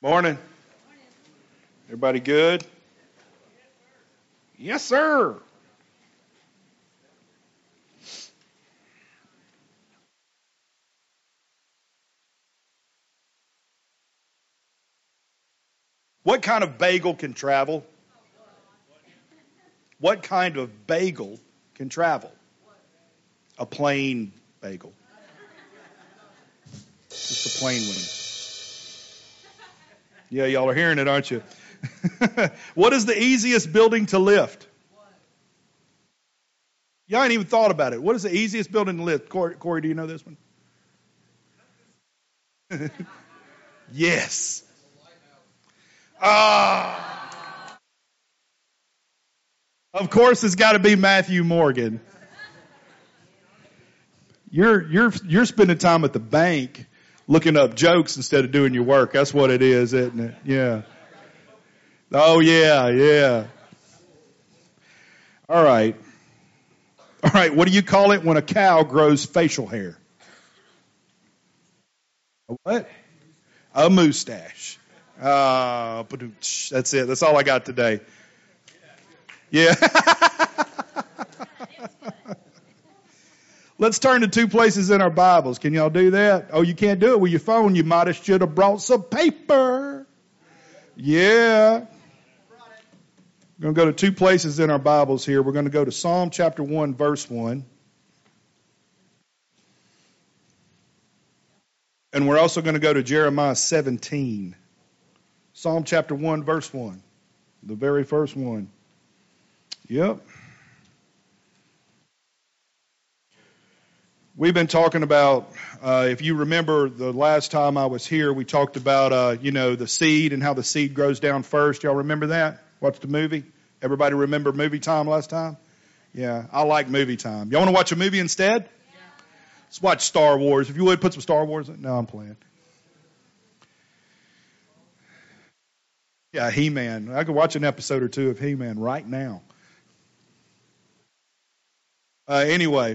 Morning. Everybody good? Yes, sir. What kind of bagel can travel? What kind of bagel can travel? A plain bagel. Just a plain one. Yeah, y'all are hearing it, aren't you? What is the easiest building to lift? Y'all ain't even thought about it. What is the easiest building to lift? Corey, do you know this one? Yes. Of course it's got to be Matthew Morgan. You're spending time at the bank looking up jokes instead of doing your work. That's what it is, isn't it? Yeah. Oh, yeah. All right. What do you call it when a cow grows facial hair? A what? A mustache. That's it. That's all I got today. Yeah. Let's turn to two places in our Bibles. Can y'all do that? Oh, you can't do it with your phone. You might have should have brought some paper. Yeah. We're going to go to two places in our Bibles here. We're going to go to Psalm chapter 1, verse 1. And we're also going to go to Jeremiah 17. Psalm chapter 1, verse 1. The very first one. Yep. We've been talking about, if you remember the last time I was here, we talked about, the seed and how the seed grows down first. Y'all remember that? Watch the movie? Everybody remember movie time last time? Yeah, I like movie time. Y'all want to watch a movie instead? Yeah. Let's watch Star Wars. If you would, put some Star Wars in. No, I'm playing. Yeah, He-Man. I could watch an episode or two of He-Man right now. Anyway.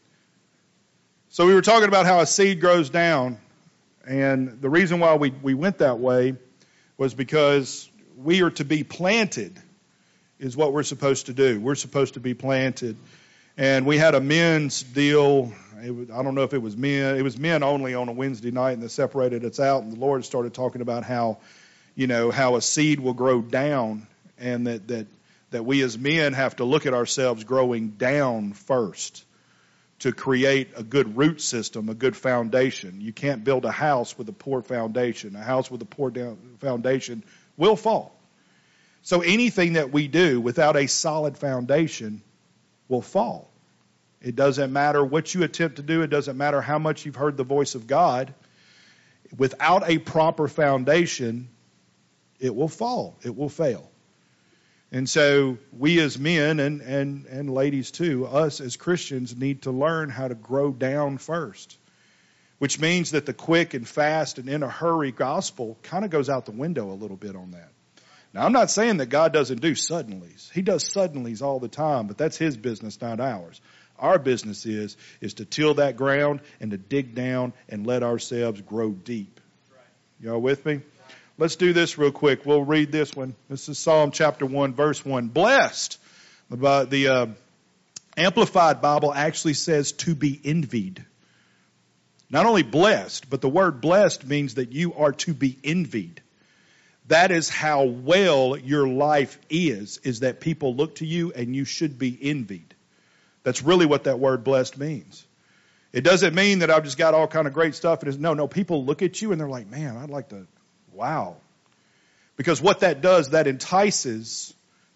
So we were talking about how a seed grows down, and the reason why we went that way was because we are to be planted is what we're supposed to do. We're supposed to be planted. And we had a men's deal. I don't know if it was men. It was men only on a Wednesday night, and they separated us out, and the Lord started talking about how a seed will grow down, and that we as men have to look at ourselves growing down first to create a good root system, a good foundation. You can't build a house with a poor foundation. A house with a poor foundation will fall. So anything that we do without a solid foundation will fall. It doesn't matter what you attempt to do. It doesn't matter how much you've heard the voice of God. Without a proper foundation, it will fall. It will fail. And so we as men and ladies too, us as Christians need to learn how to grow down first, which means that the quick and fast and in a hurry gospel kind of goes out the window a little bit on that. Now, I'm not saying that God doesn't do suddenlies. He does suddenlies all the time, but that's his business, not ours. Our business is to till that ground and to dig down and let ourselves grow deep. Y'all with me? Let's do this real quick. We'll read this one. This is Psalm chapter 1, verse 1. Blessed. The Amplified Bible actually says to be envied. Not only blessed, but the word blessed means that you are to be envied. That is how well your life is that people look to you and you should be envied. That's really what that word blessed means. It doesn't mean that I've just got all kind of great stuff. No, people look at you and they're like, man, I'd like to. Wow. Because what that does, that entices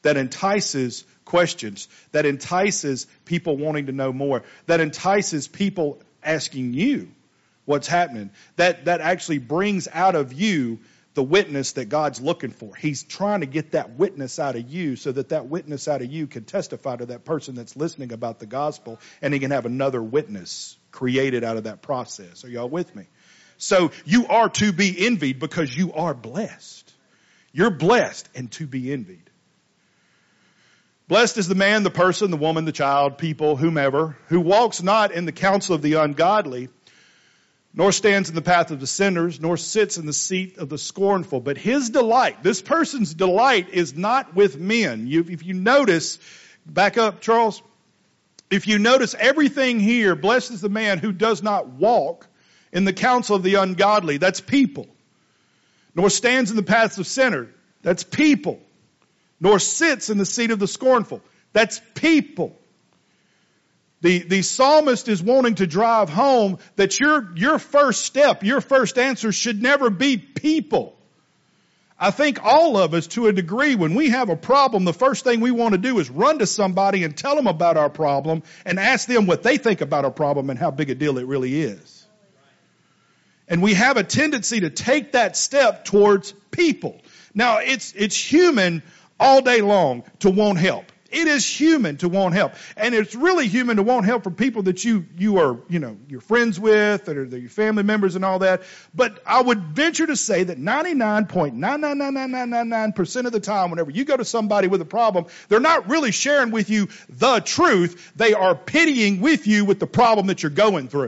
questions, that entices people wanting to know more, that entices people asking you what's happening, that actually brings out of you the witness that God's looking for. He's trying to get that witness out of you so that witness out of you can testify to that person that's listening about the gospel, and he can have another witness created out of that process. Are y'all with me? So you are to be envied because you are blessed. You're blessed and to be envied. Blessed is the man, the person, the woman, the child, people, whomever, who walks not in the counsel of the ungodly, nor stands in the path of the sinners, nor sits in the seat of the scornful. But his delight, this person's delight, is not with men. If you notice, back up, Charles. If you notice everything here, blessed is the man who does not walk in the counsel of the ungodly. That's people. Nor stands in the paths of sinners. That's people. Nor sits in the seat of the scornful. That's people. The psalmist is wanting to drive home that your first step, your first answer should never be people. I think all of us, to a degree, when we have a problem, the first thing we want to do is run to somebody and tell them about our problem and ask them what they think about our problem and how big a deal it really is. And we have a tendency to take that step towards people. Now, it's human all day long to want help. It is human to want help. And it's really human to want help for people that you are, you're friends with, or your family members and all that. But I would venture to say that 99.99999% of the time, whenever you go to somebody with a problem, they're not really sharing with you the truth. They are pitying with you with the problem that you're going through.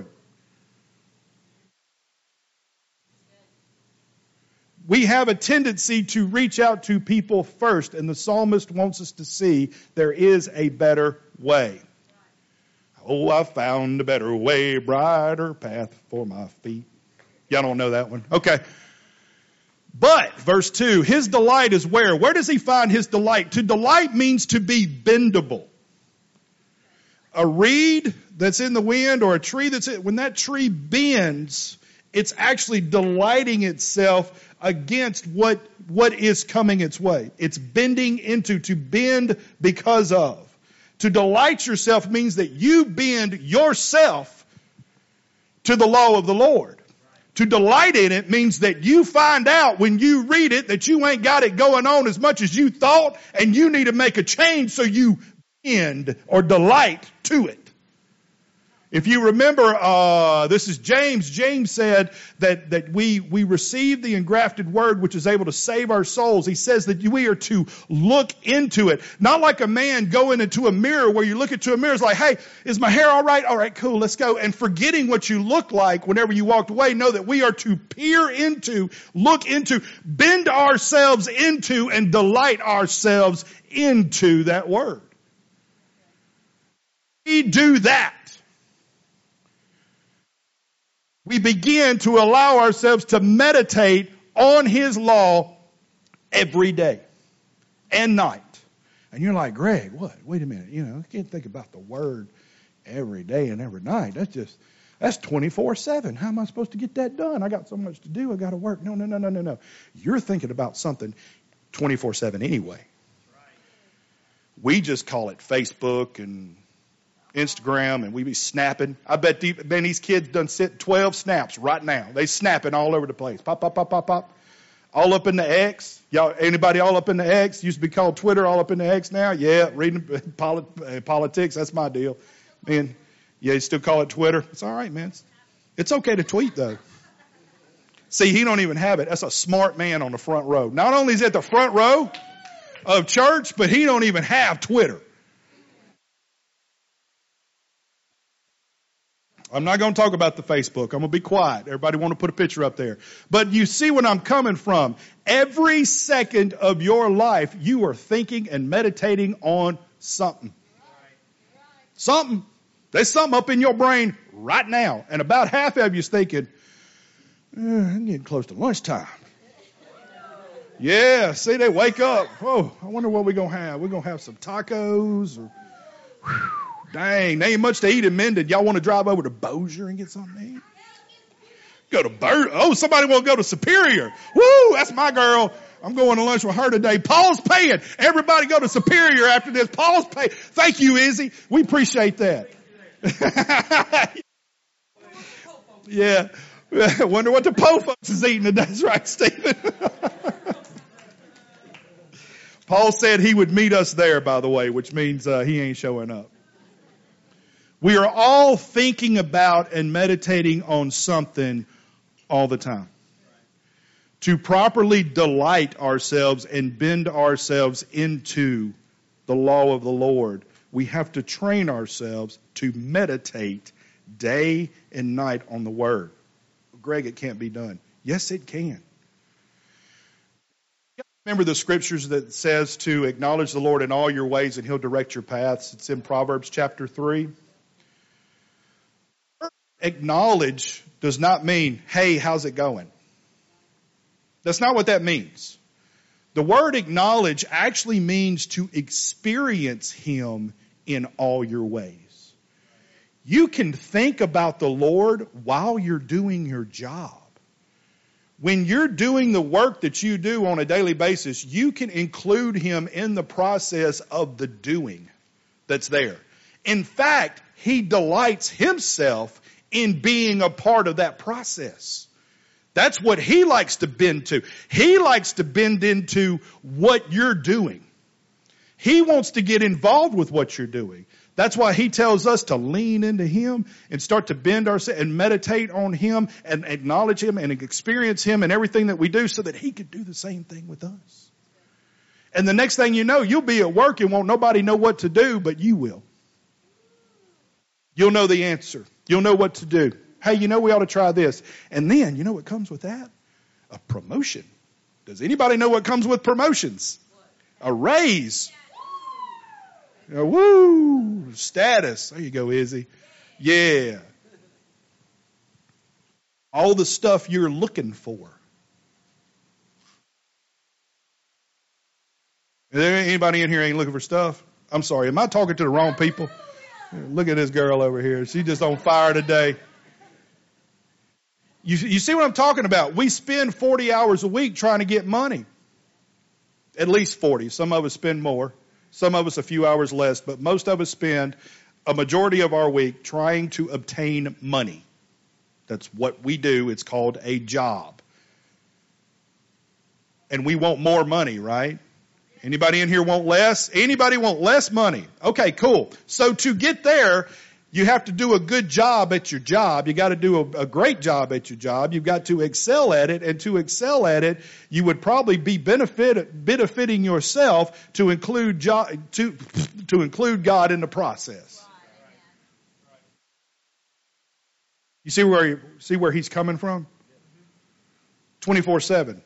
We have a tendency to reach out to people first, and the psalmist wants us to see there is a better way. Oh, I found a better way, brighter path for my feet. Y'all don't know that one? Okay. But, verse 2, his delight is where? Where does he find his delight? To delight means to be bendable. A reed that's in the wind, or a tree when that tree bends, it's actually delighting itself against what is coming its way. It's bending into, to bend because of. To delight yourself means that you bend yourself to the law of the Lord. To delight in it means that you find out when you read it that you ain't got it going on as much as you thought, and you need to make a change, so you bend or delight to it. If you remember, this is James. James said that we receive the engrafted word which is able to save our souls. He says that we are to look into it. Not like a man going into a mirror where you look into a mirror, it's like, hey, is my hair all right? All right, cool, let's go. And forgetting what you look like whenever you walked away, know that we are to peer into, look into, bend ourselves into, and delight ourselves into that word. We do that. We begin to allow ourselves to meditate on his law every day and night. And you're like, Greg, what? Wait a minute. I can't think about the word every day and every night. That's 24/7. How am I supposed to get that done? I got so much to do. I got to work. No. You're thinking about something 24/7 anyway. We just call it Facebook and Instagram, and we be snapping. I bet these kids done sit 12 snaps right now. They snapping all over the place. Pop, pop, pop, pop, pop. All up in the X. Y'all, anybody all up in the X? Used to be called Twitter, all up in the X now? Yeah, reading politics, that's my deal. Man, yeah, you still call it Twitter? It's all right, man. It's okay to tweet, though. See, he don't even have it. That's a smart man on the front row. Not only is he at the front row of church, but he don't even have Twitter. I'm not going to talk about the Facebook. I'm going to be quiet. Everybody want to put a picture up there. But you see what I'm coming from. Every second of your life, you are thinking and meditating on something. Something. There's something up in your brain right now. And about half of you is thinking, I'm getting close to lunchtime. Yeah, see, they wake up. Oh, I wonder what we're going to have. We're going to have some tacos or... Dang, there ain't much to eat in Minden. Y'all want to drive over to Bossier and get something to eat? Go to somebody want to go to Superior. Woo, that's my girl. I'm going to lunch with her today. Paul's paying. Everybody go to Superior after this. Paul's paying. Thank you, Izzy. We appreciate that. Yeah. Wonder what the Po folks is eating today. That's right, Stephen. Paul said he would meet us there, by the way, which means he ain't showing up. We are all thinking about and meditating on something all the time. To properly delight ourselves and bend ourselves into the law of the Lord, we have to train ourselves to meditate day and night on the Word. Greg, it can't be done. Yes, it can. Remember the scriptures that says to acknowledge the Lord in all your ways and He'll direct your paths. It's in Proverbs chapter 3. Acknowledge does not mean, hey, how's it going? That's not what that means. The word acknowledge actually means to experience Him in all your ways. You can think about the Lord while you're doing your job. When you're doing the work that you do on a daily basis, you can include Him in the process of the doing that's there. In fact, He delights Himself in being a part of that process. That's what He likes to bend to. He likes to bend into what you're doing. He wants to get involved with what you're doing. That's why He tells us to lean into Him and start to bend ourselves and meditate on Him and acknowledge Him and experience Him in everything that we do so that He could do the same thing with us. And the next thing you know, you'll be at work and won't nobody know what to do, but you will. You'll know the answer. You'll know what to do. Hey, we ought to try this. And then, what comes with that? A promotion. Does anybody know what comes with promotions? A raise. Woo! Status. There you go, Izzy. Yeah. All the stuff you're looking for. Is there anybody in here ain't looking for stuff? I'm sorry. Am I talking to the wrong people? Look at this girl over here. She's just on fire today. You see what I'm talking about? We spend 40 hours a week trying to get money. At least 40. Some of us spend more. Some of us a few hours less, but most of us spend a majority of our week trying to obtain money. That's what we do. It's called a job. And we want more money, right? Anybody in here want less? Anybody want less money? Okay, cool. So to get there, you have to do a good job at your job. You got to do a great job at your job. You've got to excel at it. And to excel at it, you would probably be benefiting yourself to include to include God in the process. You see where He's coming from? 24/7.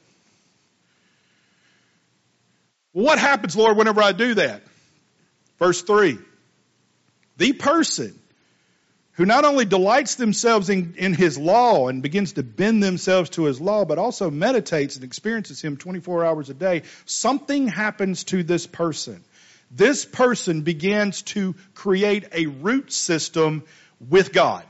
Well, what happens, Lord, whenever I do that? Verse 3. The person who not only delights themselves in His law and begins to bend themselves to His law, but also meditates and experiences Him 24 hours a day, something happens to this person. This person begins to create a root system with God.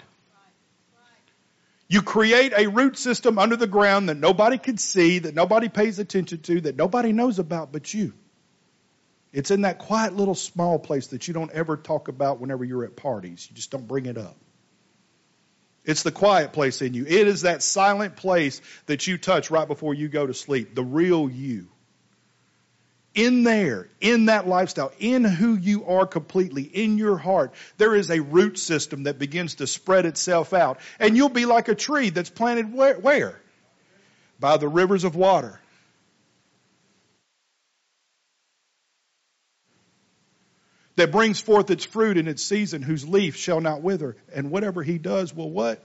You create a root system under the ground that nobody could see, that nobody pays attention to, that nobody knows about but you. It's in that quiet little small place that you don't ever talk about whenever you're at parties. You just don't bring it up. It's the quiet place in you. It is that silent place that you touch right before you go to sleep. The real you. In there, in that lifestyle, in who you are completely, in your heart, there is a root system that begins to spread itself out. And you'll be like a tree that's planted where? By the rivers of water. That brings forth its fruit in its season, whose leaf shall not wither. And whatever he does will what?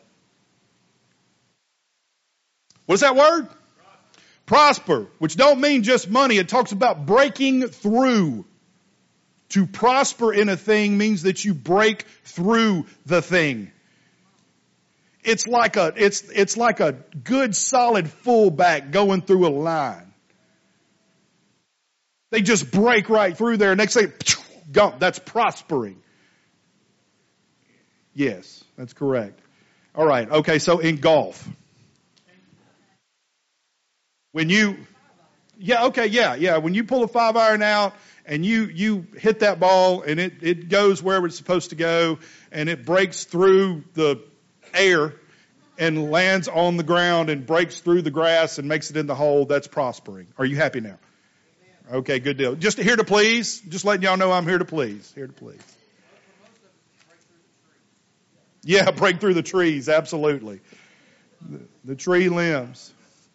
What's that word? Prosper, which don't mean just money. It talks about breaking through. To prosper in a thing means that you break through the thing. It's like a good solid fullback going through a line. They just break right through there. Next thing, go. That's prospering. Yes, that's correct. All right. Okay. So in golf. When you pull a 5-iron out and you hit that ball and it goes wherever it's supposed to go and it breaks through the air and lands on the ground and breaks through the grass and makes it in the hole, that's prospering. Are you happy now? Okay, good deal. Just here to please, just letting y'all know I'm here to please. Here to please. Yeah, break through the trees, absolutely. The tree limbs.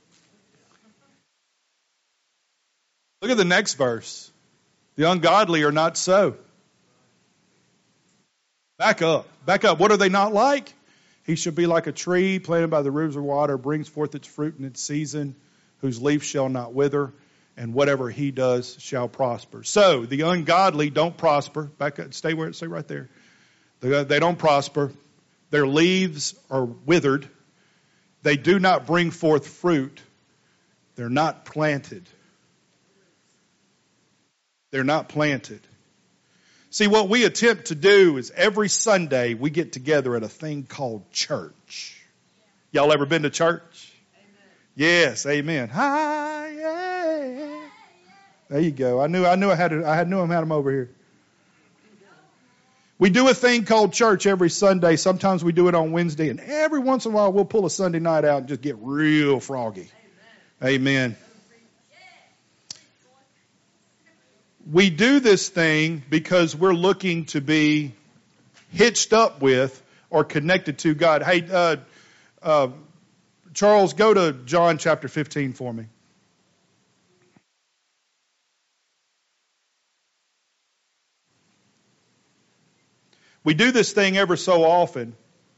Look at the next verse. The ungodly are not so. Back up. What are they not like? He shall be like a tree planted by the rivers of water, brings forth its fruit in its season, whose leaf shall not wither, and whatever he does shall prosper. So the ungodly don't prosper. Back up, stay right there. They don't prosper. Their leaves are withered. They do not bring forth fruit. They're not planted. They're not planted. See, what we attempt to do is every Sunday we get together at a thing called church. Y'all ever been to church? Amen. Yes, amen. Hi, yeah. There you go. I knew I had them over here. We do a thing called church every Sunday. Sometimes we do it on Wednesday, and every once in a while we'll pull a Sunday night out and just get real froggy. Amen. We do this thing because we're looking to be hitched up with or connected to God. Hey, Charles, go to John chapter 15 for me. We do this thing ever so often.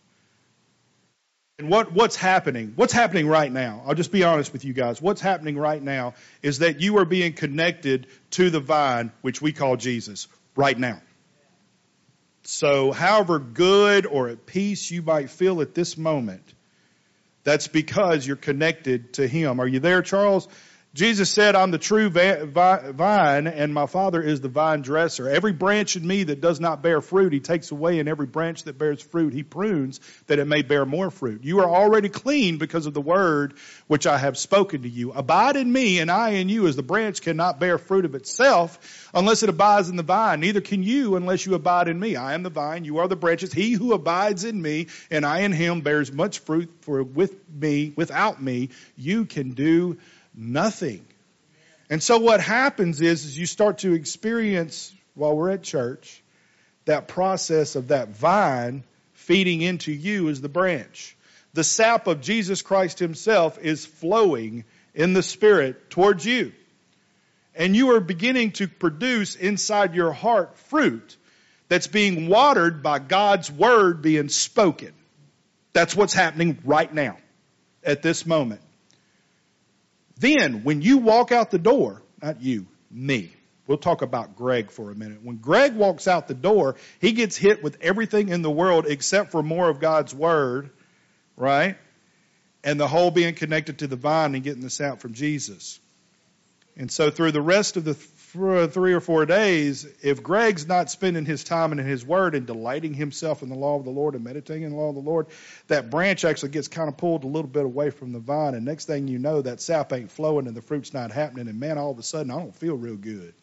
And what's happening? What's happening right now? I'll just be honest with you guys. What's happening right now is that you are being connected to the vine, which we call Jesus, right now. So however good or at peace you might feel at this moment, that's because you're connected to Him. Are you there, Charles? Jesus said, I'm the true vine, and my Father is the vine dresser. Every branch in me that does not bear fruit, He takes away, and every branch that bears fruit, He prunes, that it may bear more fruit. You are already clean because of the word which I have spoken to you. Abide in me, and I in you, as the branch cannot bear fruit of itself unless it abides in the vine. Neither can you unless you abide in me. I am the vine, you are the branches. He who abides in me, and I in him, bears much fruit, for without me, you can do nothing. And so what happens is you start to experience, while we're at church, that process of that vine feeding into you as the branch. The sap of Jesus Christ Himself is flowing in the Spirit towards you. And you are beginning to produce inside your heart fruit that's being watered by God's Word being spoken. That's what's happening right now, at this moment. Then, when you walk out the door, not you, me. We'll talk about Greg for a minute. When Greg walks out the door, he gets hit with everything in the world except for more of God's Word, right? And the whole being connected to the vine and getting the sap from Jesus. And so through the rest of the 3 or 4 days, if Greg's not spending his time in His Word and delighting himself in the law of the Lord and meditating in the law of the Lord, that branch actually gets kind of pulled a little bit away from the vine. And next thing you know, that sap ain't flowing and the fruit's not happening. And man, all of a sudden, I don't feel real good.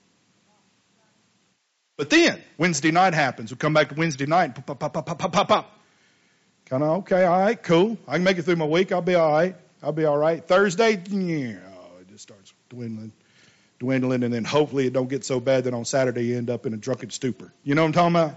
But then, Wednesday night happens. We come back to Wednesday night, pop, pop, pop, pop, pop, pop, pop. Kind of, okay, all right, cool. I can make it through my week. I'll be all right. Thursday, it just starts dwindling, and then hopefully it don't get so bad that on Saturday you end up in a drunken stupor. You know what I'm talking about?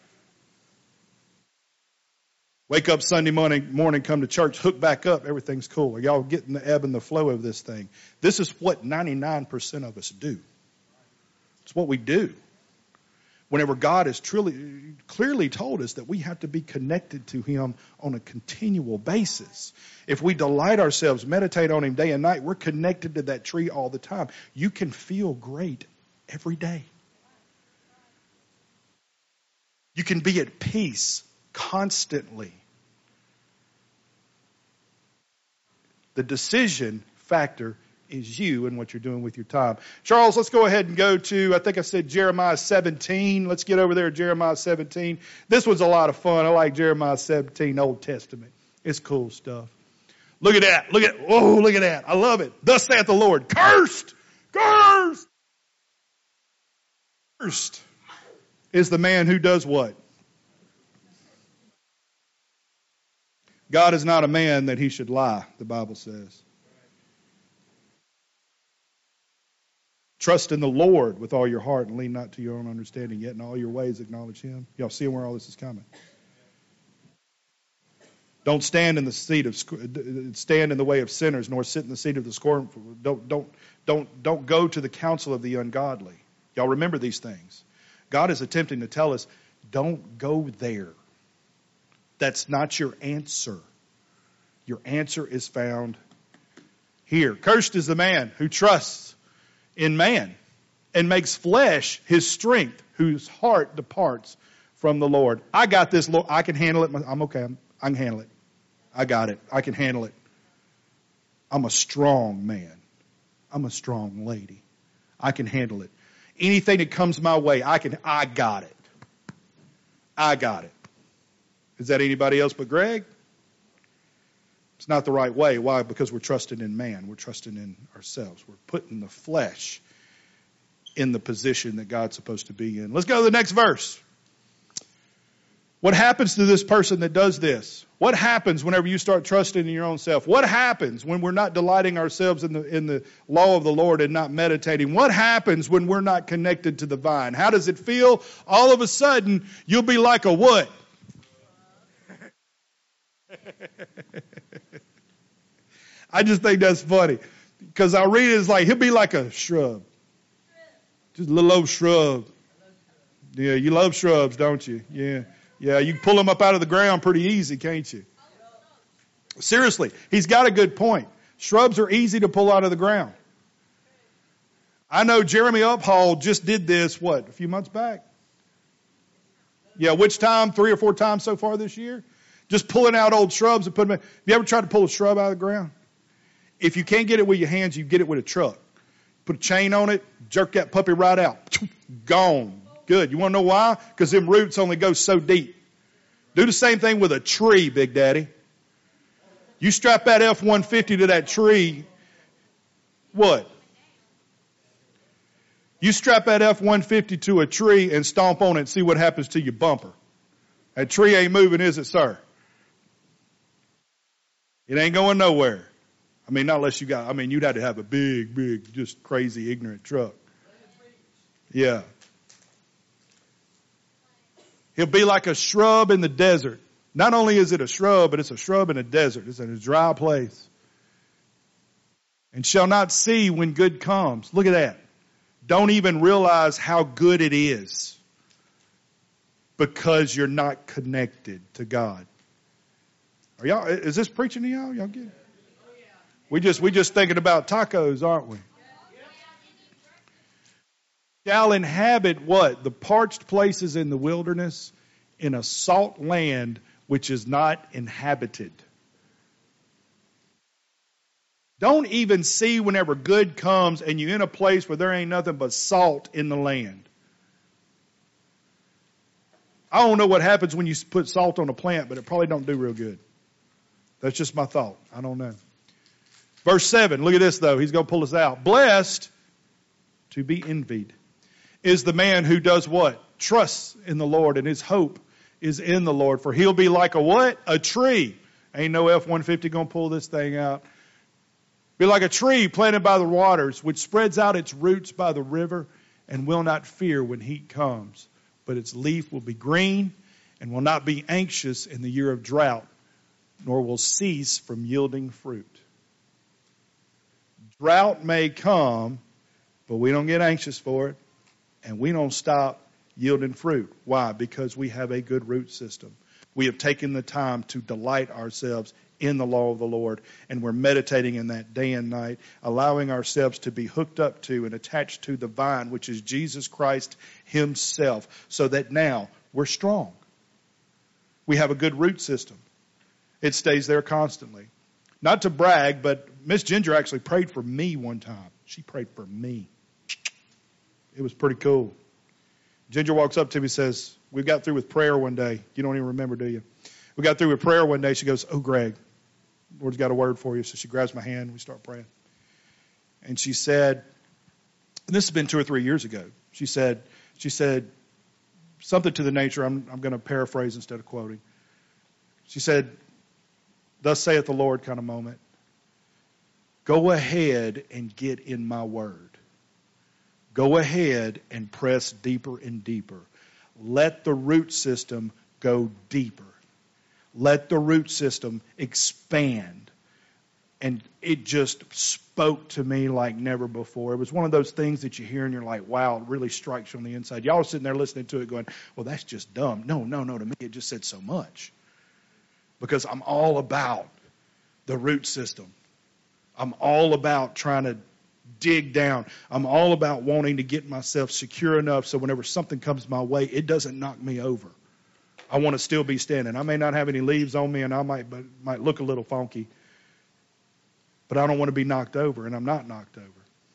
Wake up Sunday morning, come to church, hook back up, everything's cool. Are y'all getting the ebb and the flow of this thing? This is what 99% of us do. It's what we do. Whenever God has clearly told us that we have to be connected to Him on a continual basis. If we delight ourselves, meditate on Him day and night, we're connected to that tree all the time. You can feel great every day. You can be at peace constantly. The decision factor is you and what you're doing with your time. Charles, let's go ahead and go to, I think I said Jeremiah 17. Let's get over there to Jeremiah 17. This was a lot of fun. I like Jeremiah 17, Old Testament. It's cool stuff. Look at that. Look at that. I love it. Thus saith the Lord, cursed is the man who does what? God is not a man that He should lie, the Bible says. Trust in the Lord with all your heart and lean not to your own understanding, yet in all your ways acknowledge Him. Y'all seeing where all this is coming? Don't stand in the way of sinners, nor sit in the seat of the scornful. Don't go to the counsel of the ungodly. Y'all remember these things. God is attempting to tell us, don't go there. That's not your answer. Your answer is found here. Cursed is the man who trusts in man and makes flesh his strength, whose heart departs from the Lord. I got this, Lord. I can handle it. I'm okay. I can handle it. I got it. I can handle it. I'm a strong man. I'm a strong lady. I can handle it. Anything that comes my way, I got it. I got it. Is that anybody else but Greg? It's not the right way. Why? Because we're trusting in man. We're trusting in ourselves. We're putting the flesh in the position that God's supposed to be in. Let's go to the next verse. What happens to this person that does this? What happens whenever you start trusting in your own self? What happens when we're not delighting ourselves in the law of the Lord and not meditating? What happens when we're not connected to the vine? How does it feel? All of a sudden, you'll be like a what? I just think that's funny. Because I read it, it's like, he'll be like a shrub. Just a little old shrub. Yeah, you love shrubs, don't you? Yeah. Yeah, you can pull them up out of the ground pretty easy, can't you? Seriously, he's got a good point. Shrubs are easy to pull out of the ground. I know Jeremy Uphall just did this, a few months back? Yeah, which time? 3 or 4 times so far this year? Just pulling out old shrubs and putting them in. Have you ever tried to pull a shrub out of the ground? If you can't get it with your hands, you get it with a truck. Put a chain on it, jerk that puppy right out. Gone. Good. You want to know why? Because them roots only go so deep. Do the same thing with a tree, Big Daddy. You strap that F-150 to that tree, what? You strap that F-150 to a tree and stomp on it and see what happens to your bumper. That tree ain't moving, is it, sir? It ain't going nowhere. I mean, not unless you'd have to have a big, just crazy, ignorant truck. Yeah. He'll be like a shrub in the desert. Not only is it a shrub, but it's a shrub in a desert. It's in a dry place. And shall not see when good comes. Look at that. Don't even realize how good it is. Because you're not connected to God. Is this preaching to y'all? Y'all get it? We just thinking about tacos, aren't we? Shall inhabit what? The parched places in the wilderness, in a salt land which is not inhabited. Don't even see whenever good comes and you're in a place where there ain't nothing but salt in the land. I don't know what happens when you put salt on a plant, but it probably don't do real good. That's just my thought. I don't know. Verse 7, look at this though. He's going to pull us out. Blessed, to be envied, is the man who does what? Trusts in the Lord, and his hope is in the Lord. For he'll be like a what? A tree. Ain't no F-150 going to pull this thing out. Be like a tree planted by the waters, which spreads out its roots by the river and will not fear when heat comes. But its leaf will be green and will not be anxious in the year of drought, nor will cease from yielding fruit. Drought may come, but we don't get anxious for it, and we don't stop yielding fruit. Why? Because we have a good root system. We have taken the time to delight ourselves in the law of the Lord, and we're meditating in that day and night, allowing ourselves to be hooked up to and attached to the vine, which is Jesus Christ himself, so that now we're strong. We have a good root system. It stays there constantly. Not to brag, but Miss Ginger actually prayed for me one time. She prayed for me. It was pretty cool. Ginger walks up to me and says, we got through with prayer one day. You don't even remember, do you? We got through with prayer one day. She goes, oh, Greg, the Lord's got a word for you. So she grabs my hand and we start praying. And she said, and this has been 2 or 3 years ago. She said something to the nature, I'm going to paraphrase instead of quoting. She said, thus saith the Lord kind of moment. Go ahead and get in my word. Go ahead and press deeper and deeper. Let the root system go deeper. Let the root system expand. And it just spoke to me like never before. It was one of those things that you hear and you're like, wow, it really strikes you on the inside. Y'all are sitting there listening to it going, well, that's just dumb. No, to me it just said so much. because I'm all about the root system. I'm all about trying to dig down. I'm all about wanting to get myself secure enough so whenever something comes my way, it doesn't knock me over. I want to still be standing. I may not have any leaves on me and I might look a little funky, but I don't want to be knocked over, and I'm not knocked over.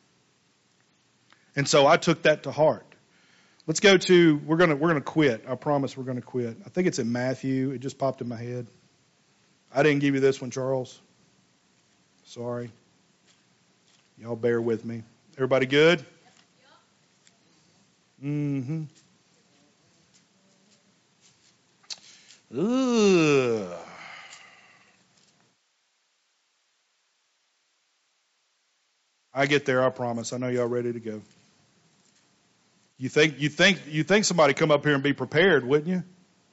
And so I took that to heart. Let's go to, we're gonna quit. I promise we're gonna quit. I think it's in Matthew. It just popped in my head. I didn't give you this one, Charles. Sorry. Y'all bear with me. Everybody good? Mm-hmm. Ugh. I get there, I promise. I know y'all ready to go. You think somebody come up here and be prepared, wouldn't you?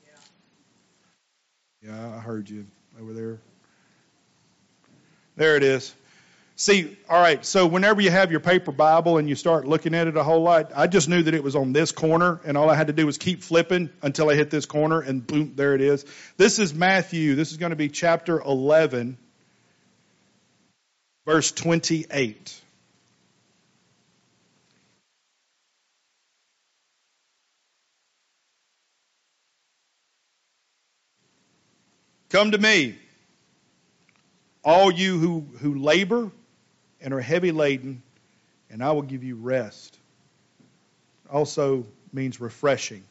Yeah, I heard you over there. There it is. See, all right, so whenever you have your paper Bible and you start looking at it a whole lot, I just knew that it was on this corner, and all I had to do was keep flipping until I hit this corner, and boom, there it is. This is Matthew. This is going to be chapter 11, verse 28. Come to me, all you who labor and are heavy laden, and I will give you rest. Also means refreshing.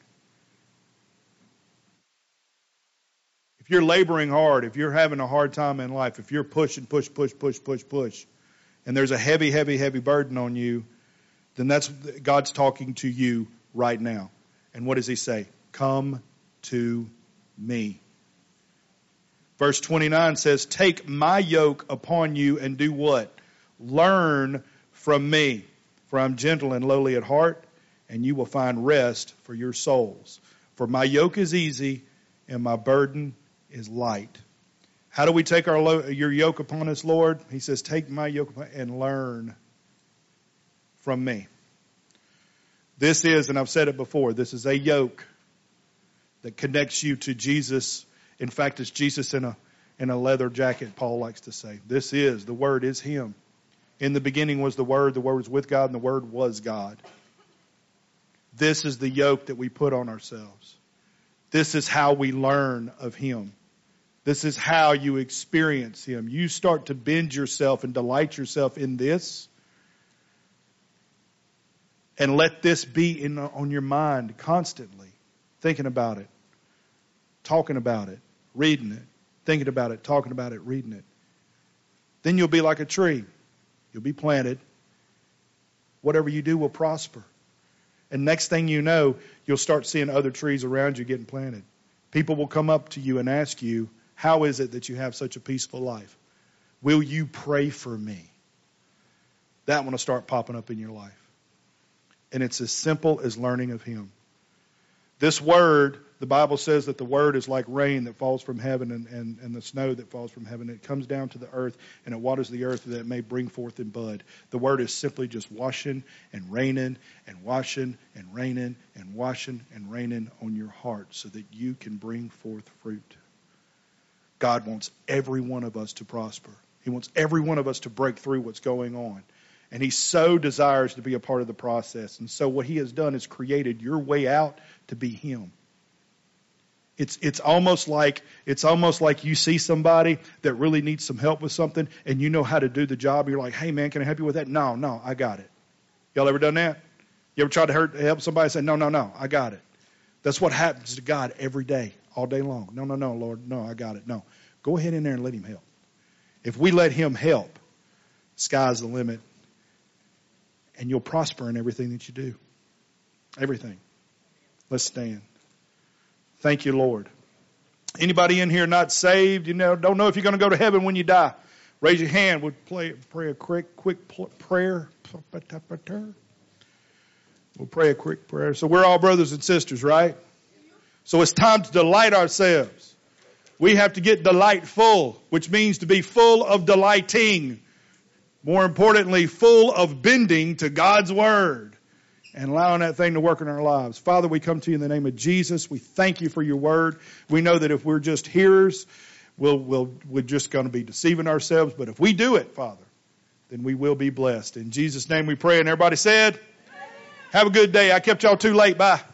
If you're laboring hard, if you're having a hard time in life, if you're pushing, push, and there's a heavy, heavy, heavy burden on you, then that's God's talking to you right now. And what does he say? Come to me. Verse 29 says, take my yoke upon you and do what? Learn from me, for I'm gentle and lowly at heart, and you will find rest for your souls. For my yoke is easy and my burden is light. How do we take your yoke upon us, Lord? He says, take my yoke upon and learn from me. This is, and I've said it before, this is a yoke that connects you to Jesus. In fact, it's Jesus in a leather jacket, Paul likes to say. This is, the Word is Him. In the beginning was the Word was with God, and the Word was God. This is the yoke that we put on ourselves. This is how we learn of Him. This is how you experience Him. You start to bend yourself and delight yourself in this, and let this be on your mind constantly, thinking about it, talking about it, reading it, thinking about it, talking about it, reading it. Then you'll be like a tree. You'll be planted. Whatever you do will prosper. And next thing you know, you'll start seeing other trees around you getting planted. People will come up to you and ask you, how is it that you have such a peaceful life? Will you pray for me? That one will start popping up in your life. And it's as simple as learning of Him. This Word, the Bible says that the Word is like rain that falls from heaven and the snow that falls from heaven. It comes down to the earth and it waters the earth that it may bring forth in bud. The Word is simply just washing and raining and washing and raining and washing and raining on your heart so that you can bring forth fruit. God wants every one of us to prosper. He wants every one of us to break through what's going on. And He so desires to be a part of the process. And so what He has done is created your way out to be Him. It's almost like you see somebody that really needs some help with something and you know how to do the job. You're like, hey man, can I help you with that? No, I got it. Y'all ever done that? You ever tried to help somebody and say, no, I got it. That's what happens to God every day, all day long. No, Lord, no, I got it. No. Go ahead in there and let Him help. If we let Him help, sky's the limit. And you'll prosper in everything that you do. Everything. Let's stand. Thank you, Lord. Anybody in here not saved, don't know if you're going to go to heaven when you die, raise your hand. We'll pray a quick prayer. We'll pray a quick prayer. So we're all brothers and sisters, right? So it's time to delight ourselves. We have to get delightful, which means to be full of delighting. More importantly, full of bending to God's Word and allowing that thing to work in our lives. Father, we come to you in the name of Jesus. We thank you for your Word. We know that if we're just hearers, we're just going to be deceiving ourselves. But if we do it, Father, then we will be blessed. In Jesus' name we pray. And everybody said, have a good day. I kept y'all too late. Bye.